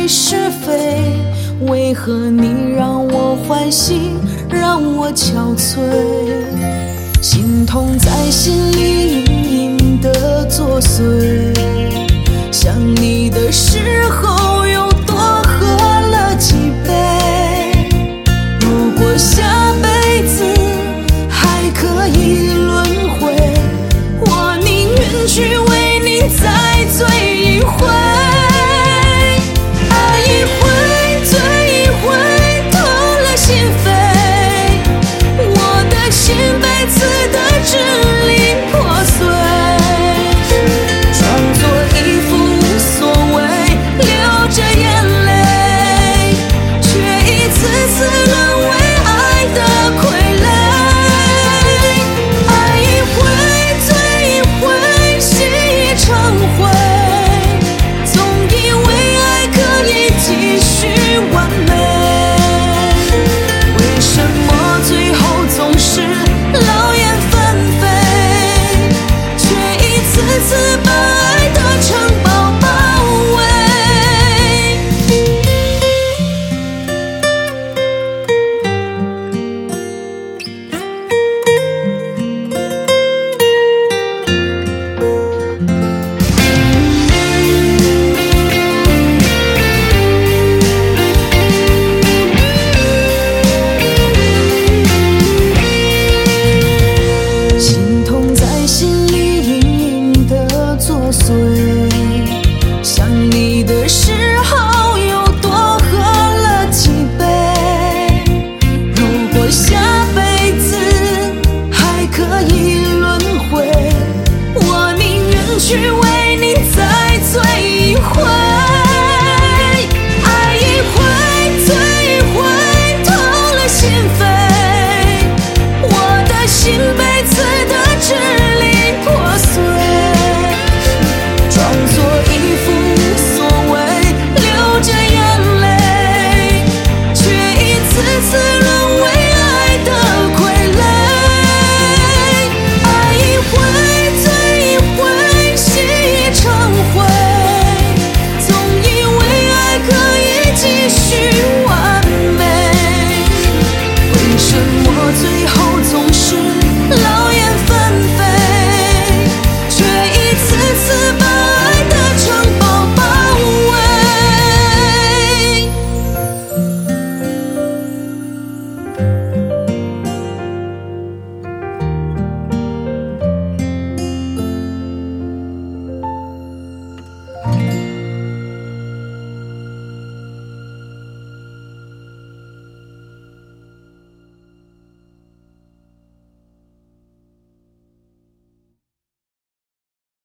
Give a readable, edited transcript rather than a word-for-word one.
为是非？为何你让我欢喜，让我憔悴？心痛在心里隐隐的作祟，想你的时候又多喝了几杯。如果下辈子还可以轮回，我宁愿去为你再醉一回。爱一回醉一回，痛了心扉，我的心被刺得支离破碎，装作一副无所谓，流着眼泪，却一次次沦为爱的傀儡。爱一回醉一回，心一场灰，总以为爱可以继续完美，为什么最后总是劳燕分飞，却一次次把